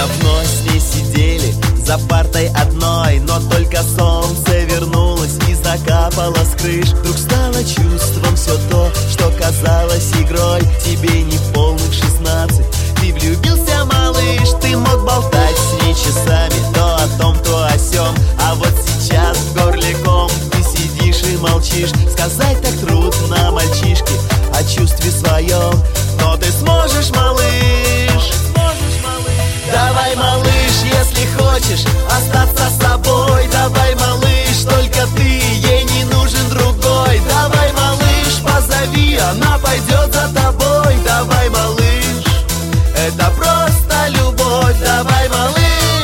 давно с ней сидели за партой одной, но только солнце вернулось и закапало с крыш. Вдруг стало чувством все то, что казалось игрой. Тебе не полных 16, ты влюбился, малыш. Ты мог болтать с ней часами, то о том, то о сём. А вот сейчас в горле ком, ты сидишь и молчишь. Сказать так трудно мальчишке о чувстве своем, но ты сможешь, малыш. Давай, малыш, если хочешь остаться собой. Давай, малыш, только ты, ей не нужен другой. Давай, малыш, позови, она пойдет за тобой. Давай, малыш, это просто любовь. Давай, малыш.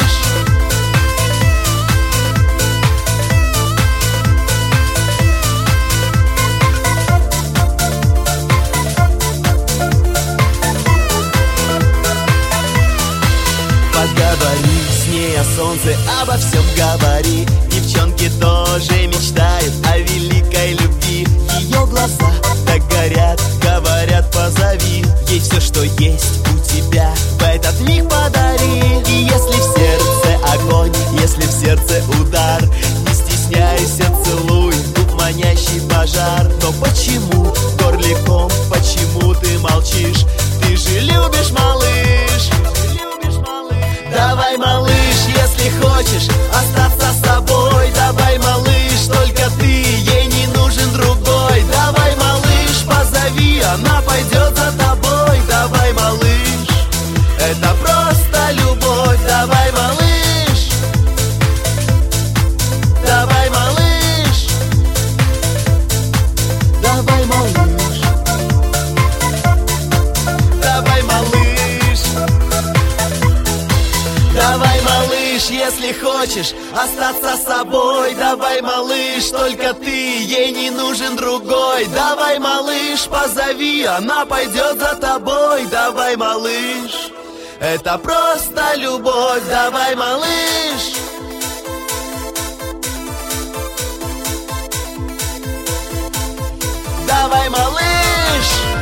Поговори с ней о солнце, обо всем говори. Девчонки тоже мечтают о великой любви. Ее глаза так горят, говорят, позови. Ей все, что есть у тебя, в этот миг подари. И если в сердце огонь, если в сердце удар, не стесняйся, целуй, тут манящий пожар. Но почему горликом, почему ты молчишь? Ты же любишь, малыш. Давай, малыш, если хочешь остаться с собой. Давай, малыш, только ты, ей не нужен другой. Давай, малыш, позови, она пойдет за тобой. Давай, малыш, это просто любовь. Давай, малыш. Давай, малыш. Давай, малыш. Давай, малыш. Давай, малыш, если хочешь остаться с собой. Давай, малыш, только ты, ей не нужен другой. Давай, малыш, позови, она пойдет за тобой. Давай, малыш, это просто любовь. Давай, малыш. Давай, малыш.